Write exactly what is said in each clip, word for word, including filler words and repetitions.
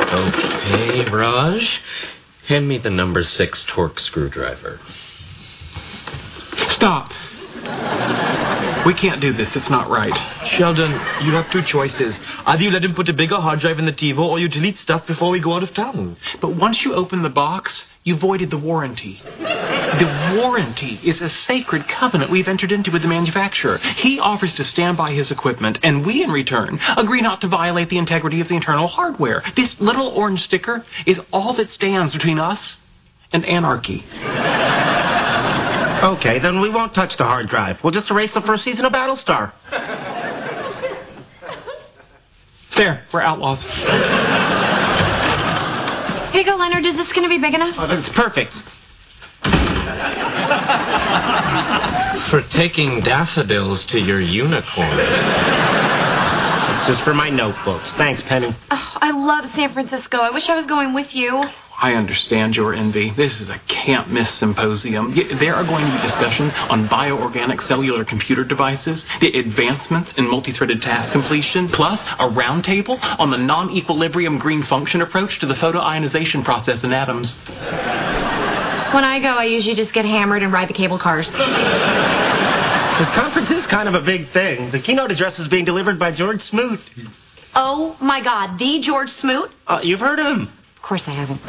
Okay, Raj. Hand me the number six torque screwdriver. Stop. We can't do this. It's not right. Sheldon, you have two choices. Either you let him put a bigger hard drive in the TiVo, or you delete stuff before we go out of town. But once you open the box, you voided the warranty. The warranty is a sacred covenant we've entered into with the manufacturer. He offers to stand by his equipment, and we, in return, agree not to violate the integrity of the internal hardware. This little orange sticker is all that stands between us and anarchy. Okay, then we won't touch the hard drive. We'll just erase the first season of Battlestar. There, we're outlaws. Here you go, Leonard. Is this going to be big enough? Oh, that's perfect. For taking daffodils to your unicorn. It's just for my notebooks. Thanks, Penny. Oh, I love San Francisco. I wish I was going with you. I understand your envy. This is a can't-miss symposium. There are going to be discussions on bioorganic cellular computer devices, the advancements in multi-threaded task completion, plus a roundtable on the non-equilibrium green function approach to the photoionization process in atoms. When I go, I usually just get hammered and ride the cable cars. This conference is kind of a big thing. The keynote address is being delivered by George Smoot. Oh, my God. The George Smoot? Uh, you've heard of him. Of course I haven't.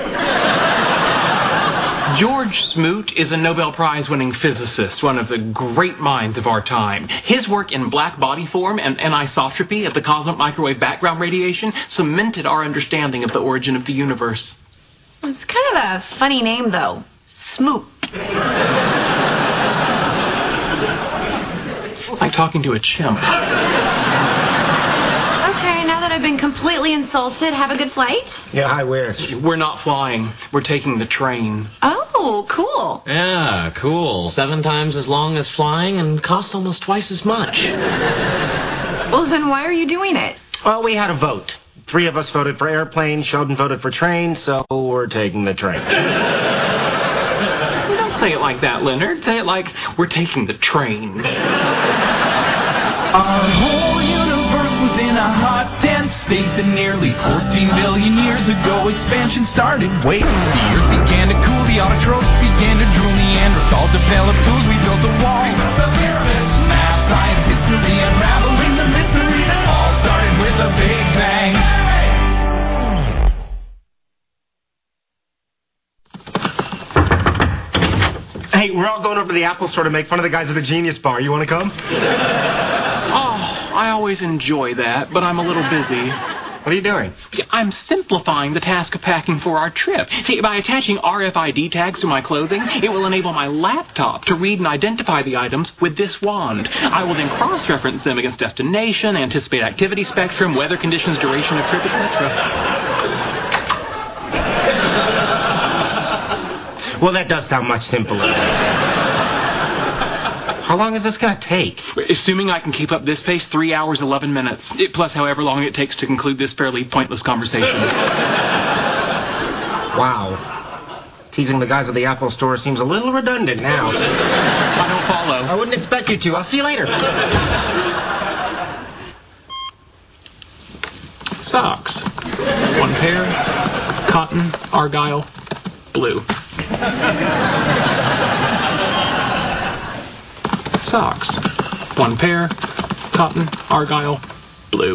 George Smoot is a Nobel Prize-winning physicist, one of the great minds of our time. His work in black body form and anisotropy of the cosmic microwave background radiation cemented our understanding of the origin of the universe. It's kind of a funny name, though. Smoot. Like talking to a chimp. I've been completely insulted. Have a good flight? Yeah, I wish. We're not flying. We're taking the train. Oh, cool. Yeah, cool. Seven times as long as flying and cost almost twice as much. Well, then why are you doing it? Well, we had a vote. Three of us voted for airplane. Sheldon voted for train, so we're taking the train. Don't say it like that, Leonard. Say it like we're taking the train. Our whole universe was in a hot, dense space, and nearly fourteen billion years ago expansion started. Wait, the earth began to cool, the autotrophs began to drool, Neanderthals developed tools, we built a wall. We built the pyramids. Math, science, history, unraveling the mystery that all started with a big bang. Hey, we're all going over to the Apple store to make fun of the guys at the Genius Bar. You want to come? I always enjoy that, but I'm a little busy. What are you doing? I'm simplifying the task of packing for our trip. See, by attaching R F I D tags to my clothing, it will enable my laptop to read and identify the items with this wand. I will then cross-reference them against destination, anticipate activity spectrum, weather conditions, duration of trip, et cetera. Well, that does sound much simpler. How long is this going to take? Assuming I can keep up this pace, three hours, eleven minutes. It, plus however long it takes to conclude this fairly pointless conversation. Wow. Teasing the guys at the Apple store seems a little redundant now. I don't follow. I wouldn't expect you to. I'll see you later. Socks. One pair. Cotton, argyle, blue. Socks. One pair, cotton, argyle, blue.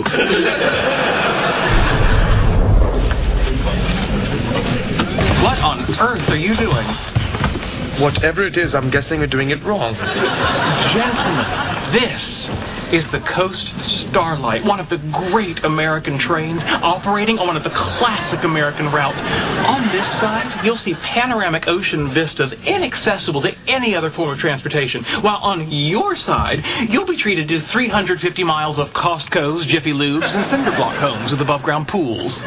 What on earth are you doing? Whatever it is, I'm guessing you're doing it wrong. Gentlemen, this is the Coast Starlight, one of the great American trains operating on one of the classic American routes. On this side, you'll see panoramic ocean vistas inaccessible to any other form of transportation, while on your side, you'll be treated to three hundred fifty miles of Costco's, Jiffy Lubes, and cinder block homes with above-ground pools.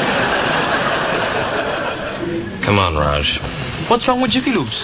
Come on, Raj. What's wrong with Jiffy Lubes?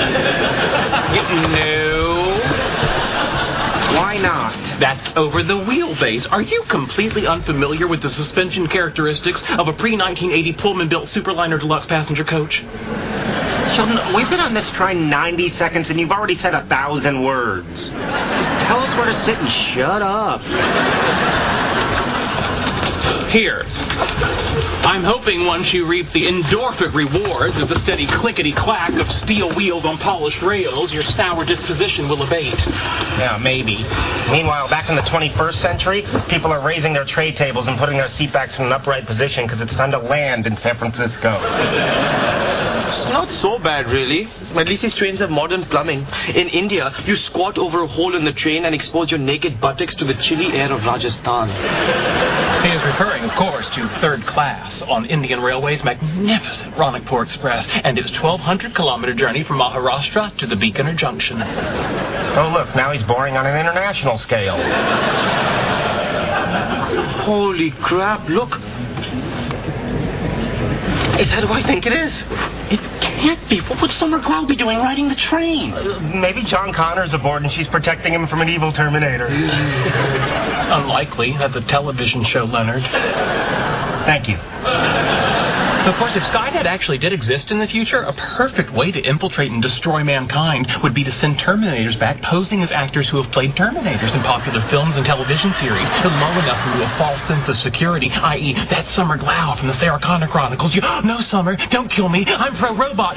No. Why not? That's over the wheelbase. Are you completely unfamiliar with the suspension characteristics of a pre nineteen eighty Pullman-built Superliner deluxe passenger coach? Sheldon, we've been on this train ninety seconds and you've already said a thousand words. Just tell us where to sit and shut up. Here. I'm hoping once you reap the endorphic rewards of the steady clickety-clack of steel wheels on polished rails, your sour disposition will abate. Yeah, maybe. Meanwhile, back in the twenty-first century, people are raising their tray tables and putting their seatbacks in an upright position because it's time to land in San Francisco. It's not so bad, really. At least these trains have modern plumbing. In India, you squat over a hole in the train and expose your naked buttocks to the chilly air of Rajasthan. He is referring, of course, to third class on Indian Railway's magnificent Ranakpur Express and its twelve hundred kilometer journey from Maharashtra to the Bikaner Junction. Oh, look, now he's boring on an international scale. Holy crap, look. Is that who I think it is? It can't be. What would Summer Glau be doing riding the train? Uh, maybe John Connor's aboard and she's protecting him from an evil Terminator. Unlikely. That's a television show, Leonard. Thank you. Of course, if Skynet actually did exist in the future, a perfect way to infiltrate and destroy mankind would be to send Terminators back posing as actors who have played Terminators in popular films and television series to lull enough into a false sense of security, that is, that's Summer Glau from the Sarah Connor Chronicles. You, no, Summer, don't kill me. I'm pro-robot.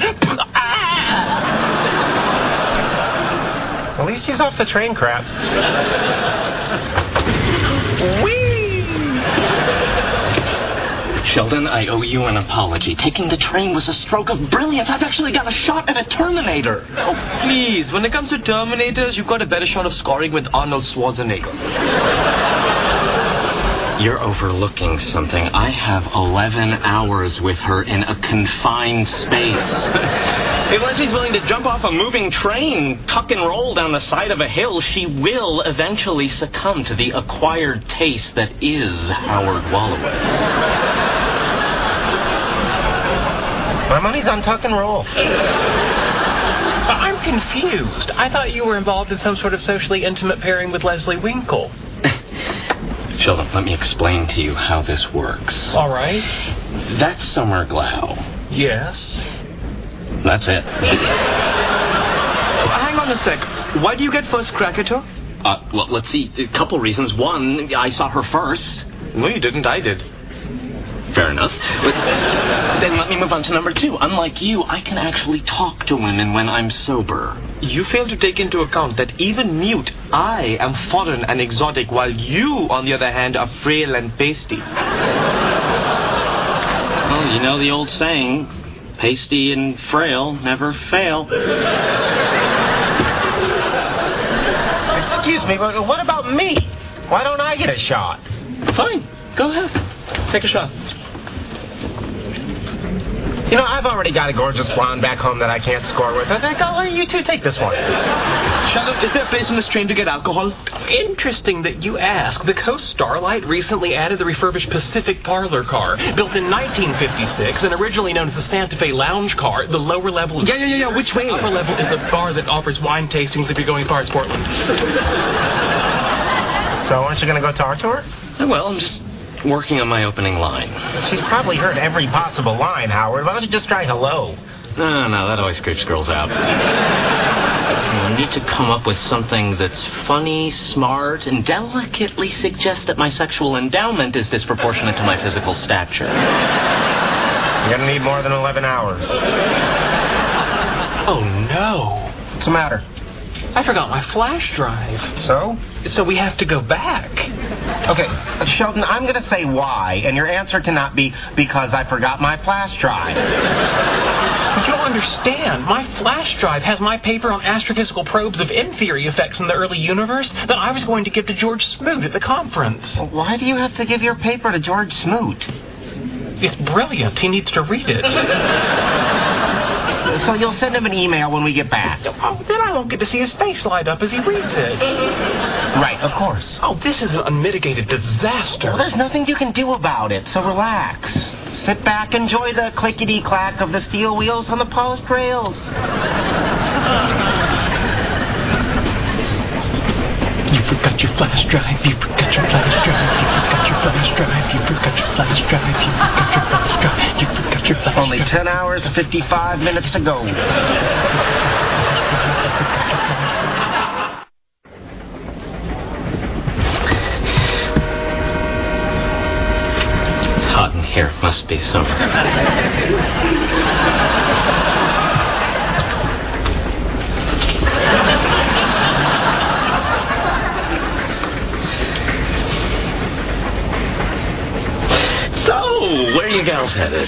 At least he's off the train crap. Whee! Sheldon, I owe you an apology. Taking the train was a stroke of brilliance. I've actually got a shot at a Terminator. Oh, please. When it comes to Terminators, you've got a better shot of scoring with Arnold Schwarzenegger. You're overlooking something. I have eleven hours with her in a confined space. Unless she's willing to jump off a moving train, Tuck and roll down the side of a hill, she will eventually succumb to the acquired taste that is Howard Wolowitz. My money's on Tuck and roll. I'm confused. I thought you were involved in some sort of socially intimate pairing with Leslie Winkle. Sheldon, let me explain to you how this works. All right. That's Summer Glau. Yes. That's it. hang on a sec. Why do you get first crack at her? Uh, well, let's see. A couple reasons. One, I saw her first. No, you didn't. I did. Fair enough. But then let me move on to number two. Unlike you, I can actually talk to women when I'm sober. You fail to take into account that even mute, I am foreign and exotic, while you, on the other hand, are frail and pasty. Well, you know the old saying, pasty and frail never fail. Excuse me, but what about me? Why don't I get a shot? Fine. Go ahead. Take a shot. You know, I've already got a gorgeous blonde back home that I can't score with. I think I'll let you two take this one. Sheldon, is there a place on this train to get alcohol? Interesting that you ask. The Coast Starlight recently added the refurbished Pacific Parlor car. Built in nineteen fifty-six and originally known as the Santa Fe Lounge Car, the lower level... Yeah, yeah, yeah, yeah. Which way? The upper level is a bar that offers wine tastings if you're going as far as Portland. So aren't you going to go talk to her? Well, I'm just... working on my opening line. She's probably heard every possible line, Howard. Why don't you just try hello? No, no, that always creeps girls out. I need to come up with something that's funny, smart, and delicately suggest that my sexual endowment is disproportionate to my physical stature. You're going to need more than eleven hours. Oh, no. What's the matter? I forgot my flash drive. So? So we have to go back. Okay, Sheldon, I'm going to say why, and your answer cannot be because I forgot my flash drive. But you don't understand. My flash drive has my paper on astrophysical probes of M-theory effects in the early universe that I was going to give to George Smoot at the conference. Why do you have to give your paper to George Smoot? It's brilliant. He needs to read it. So you'll send him an email when we get back. Oh, then I won't get to see his face light up as he reads it. Right, of course. Oh, this is an unmitigated disaster. Well, there's nothing you can do about it, so relax. Sit back, enjoy the clickety-clack of the steel wheels on the polished rails. You forgot your flash drive, you forgot your flash drive, you forgot your flash drive, you forgot your flash drive, you forgot your flash drive, you forgot your flash drive. Only ten hours, fifty-five minutes to go. here must be summer. So, where are you gals headed?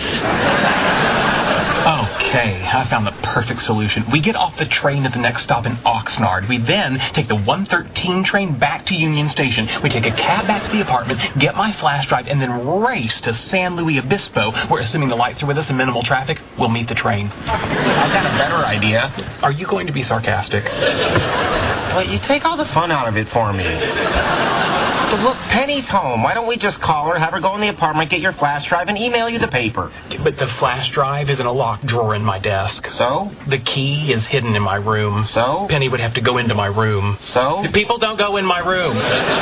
Okay, I found the perfect solution. We get off the train at the next stop in Oxnard. We then take the one thirteen train back to Union Station. We take a cab back to the apartment, get my flash drive, and then race to San Luis Obispo, where, assuming the lights are with us and minimal traffic, we'll meet the train. I've got a better idea. Are you going to be sarcastic? Well, you take all the fun out of it for me. But look, Penny's home. Why don't we just call her, have her go in the apartment, get your flash drive, and email you the paper? But the flash drive is in a locked drawer in my desk. So? The key is hidden in my room. So? Penny would have to go into my room. So? People don't go in my room.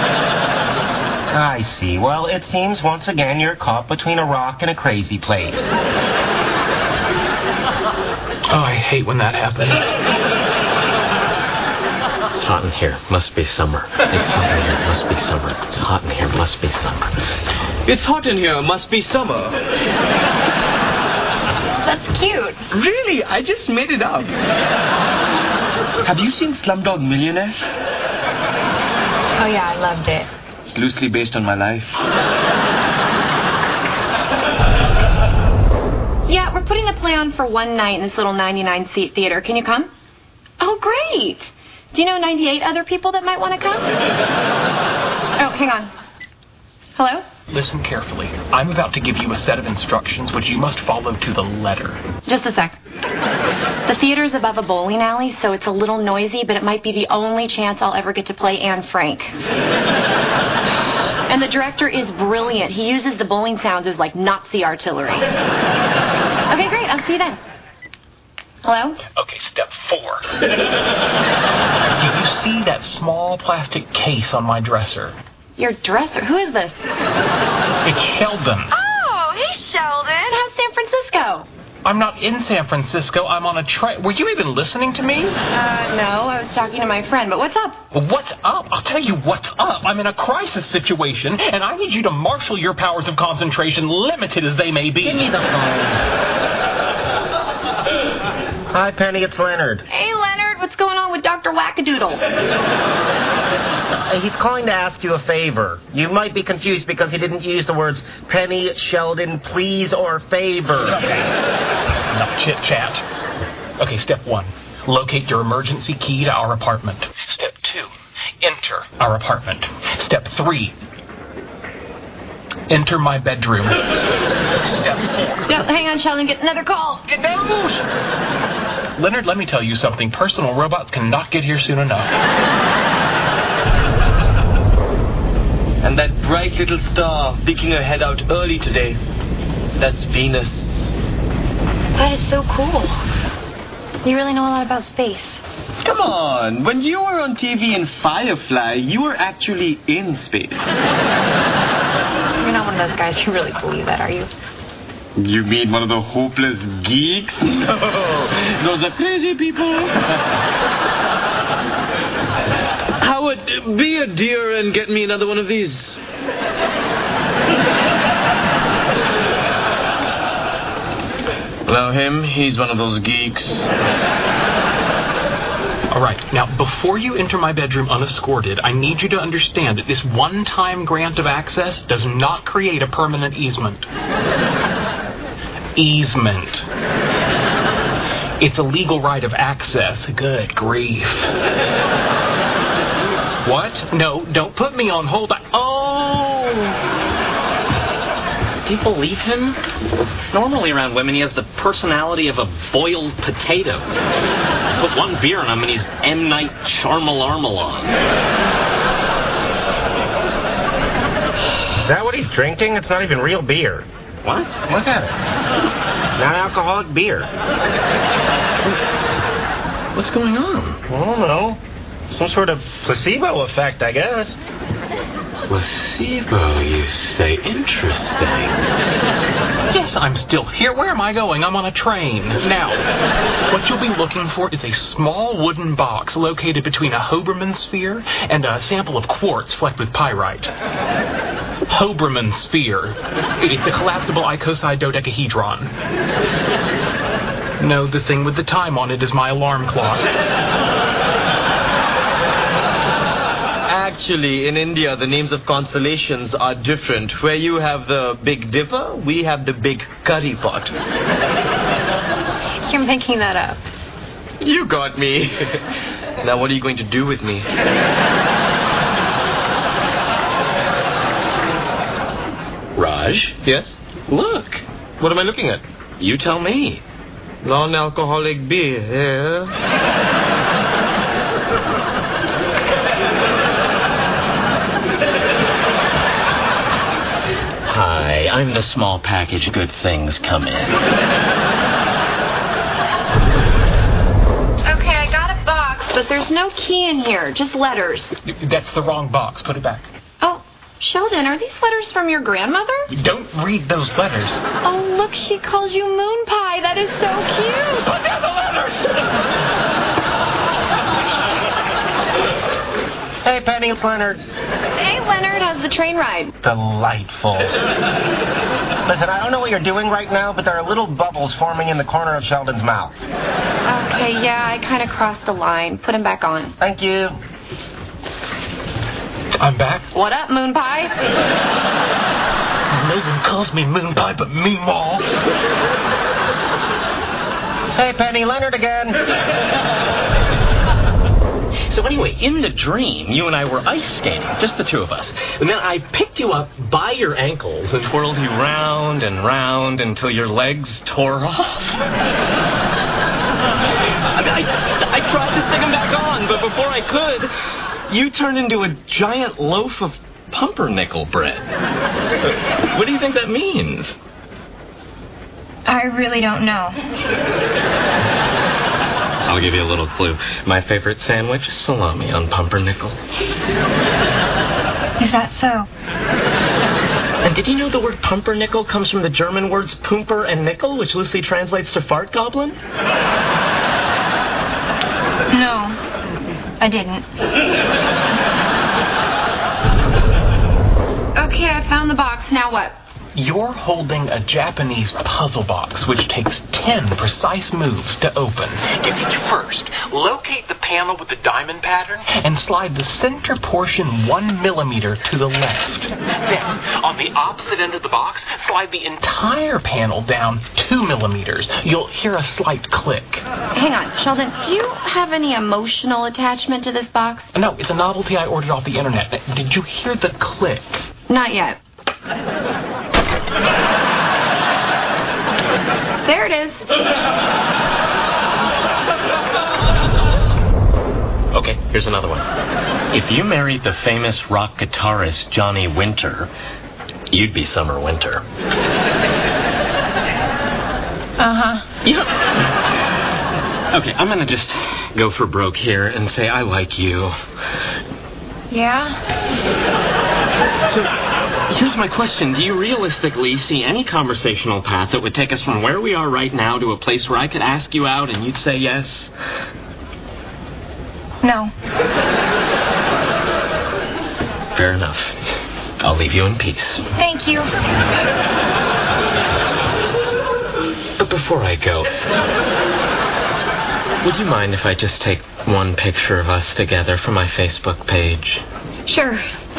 I see. Well, it seems once again you're caught between a rock and a crazy place. Oh, I hate when that happens. It's hot in here. Must be summer. It's hot in here. Must be summer. It's hot in here. Must be summer. It's hot in here. Must be summer. That's cute. Really? I just made it up. Have you seen Slumdog Millionaire? Oh, yeah, I loved it. It's loosely based on my life. Yeah, we're putting the play on for one night in this little ninety-nine seat theater. Can you come? Oh, great. Do you know ninety-eight other people that might want to come? Oh, hang on. Hello? Listen carefully. I'm about to give you a set of instructions which you must follow to the letter. Just a sec. The theater's above a bowling alley, so it's a little noisy, but it might be the only chance I'll ever get to play Anne Frank. And the director is brilliant. He uses the bowling sounds as, like, Nazi artillery. Okay, great. I'll see you then. Hello? Okay, step four. Do you see that small plastic case on my dresser? Your dresser? Who is this? It's Sheldon. Oh, hey, Sheldon. How's San Francisco? I'm not in San Francisco. I'm on a train. Were you even listening to me? Uh, no. I was talking to my friend. But what's up? What's up? I'll tell you what's up. I'm in a crisis situation, and I need you to marshal your powers of concentration, limited as they may be. Give me the phone. Hi, Penny. It's Leonard. Hey, Leonard. What's going on with Doctor Wackadoodle? Uh, he's calling to ask you a favor. You might be confused because he didn't use the words Penny, Sheldon, please, or favor. Okay. Enough chit-chat. Okay, step one. Locate your emergency key to our apartment. Step two. Enter our apartment. Step three. Enter my bedroom. Step four. No, hang on, Sheldon. Get another call. Get down. Leonard, let me tell you something. Personal robots cannot get here soon enough. And that bright little star peeking her head out early today, that's Venus. That is so cool. You really know a lot about space. Come on, when you were on T V in Firefly, you were actually in space. You're not one of those guys who really believe that, are you? You mean one of the hopeless geeks? No, those are crazy people. Howard, be a dear and get me another one of these. Allow him, he's one of those geeks. All right, now, before you enter my bedroom unescorted, I need you to understand that this one-time grant of access does not create a permanent easement. Easement. It's a legal right of access. Good grief. What? No, don't put me on hold. I- oh! Do you believe him? Normally around women, he has the personality of a boiled potato. Put one beer in him and he's M. Night Shyamalan. Is that what he's drinking? It's not even real beer. What? Look at it. Non-alcoholic beer. What's going on? I don't know. Some sort of placebo effect, I guess. Placebo, you say? Interesting. Yes, I'm still here. Where am I going? I'm on a train. Now, what you'll be looking for is a small wooden box located between a Hoberman sphere and a sample of quartz flecked with pyrite. Hoberman sphere. It's a collapsible icoside dodecahedron. No, the thing with the time on it is my alarm clock. Actually, in India, the names of constellations are different. Where you have the Big Dipper, we have the Big Curry Pot. You're making that up. You got me. Now, what are you going to do with me? Raj? Yes? Look. What am I looking at? You tell me. Non-alcoholic beer. Hi, I'm the small package good things come in. Okay, I got a box, but there's no key in here, just letters. That's the wrong box. Put it back. Oh, Sheldon, are these letters from your grandmother? Don't read those letters. Oh, look, she calls you Moon Pie. That is so cute. Put down the letters! Hey, Penny, it's Leonard. Hey, Leonard, how's the train ride? Delightful. Listen, I don't know what you're doing right now, but there are little bubbles forming in the corner of Sheldon's mouth. Okay, yeah, I kind of crossed a line. Put him back on. Thank you. I'm back. What up, Moon Pie? No one calls me Moon Pie but Meemaw. Hey, Penny, Leonard again. So anyway, in the dream, you and I were ice skating, just the two of us. And then I picked you up by your ankles and twirled you round and round until your legs tore off. I mean, I, I tried to stick them back on, but before I could, you turned into a giant loaf of pumpernickel bread. What do you think that means? I really don't know. I'll give you a little clue. My favorite sandwich is salami on pumpernickel. Is that so? And did you know the word pumpernickel comes from the German words pumper and nickel, which loosely translates to fart goblin? No, I didn't. Okay, I found the box. Now what? You're holding a Japanese puzzle box, which takes ten precise moves to open. You need to first locate the panel with the diamond pattern and slide the center portion one millimeter to the left. Then, on the opposite end of the box, slide the entire panel down two millimeters. You'll hear a slight click. Hang on, Sheldon, do you have any emotional attachment to this box? No, it's a novelty I ordered off the internet. Did you hear the click? Not yet. There it is. Okay, here's another one. If you married the famous rock guitarist Johnny Winter, you'd be Summer Winter. Uh-huh. Yeah. Okay, I'm gonna just go for broke here and say I like you. Yeah? So, here's my question. Do you realistically see any conversational path that would take us from where we are right now to a place where I could ask you out and you'd say yes? No. Fair enough. I'll leave you in peace. Thank you. But before I go, would you mind if I just take one picture of us together for my Facebook page? Sure.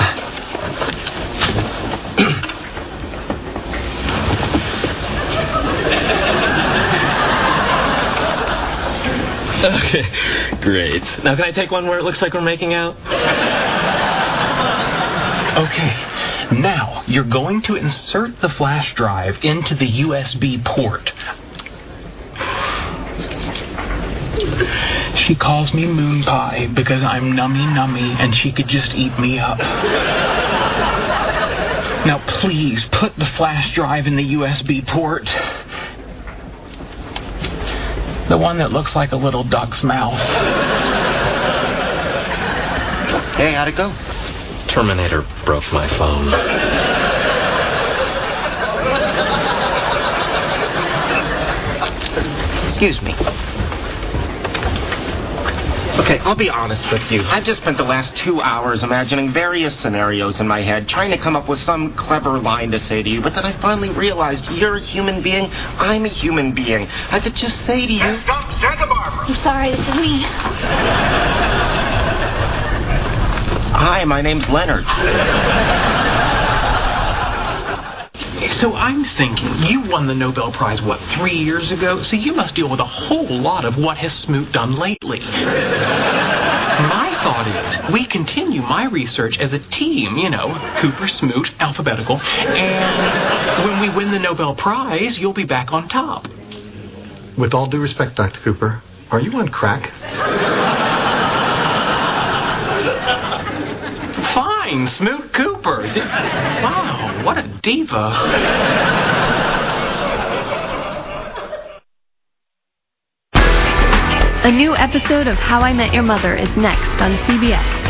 Okay, great. Now, can I take one where it looks like we're making out? Okay, now you're going to insert the flash drive into the U S B port. She calls me Moon Pie because I'm nummy nummy and she could just eat me up. Now please put the flash drive in the U S B port. The one that looks like a little duck's mouth. Hey, how'd it go? Terminator broke my phone. Excuse me. Okay, I'll be honest with you. I've just spent the last two hours imagining various scenarios in my head, trying to come up with some clever line to say to you, but then I finally realized you're a human being, I'm a human being. I could just say to you... Next up, Santa Barbara. I'm sorry, this is me. Hi, my name's Leonard. So I'm thinking, you won the Nobel Prize, what, three years ago? So you must deal with a whole lot of what has Smoot done lately. My thought is, we continue my research as a team, you know, Cooper, Smoot, alphabetical, and when we win the Nobel Prize, you'll be back on top. With all due respect, Doctor Cooper, are you on crack? Fine, Smoot Cooper. Wow, what a diva. A new episode of How I Met Your Mother is next on C B S.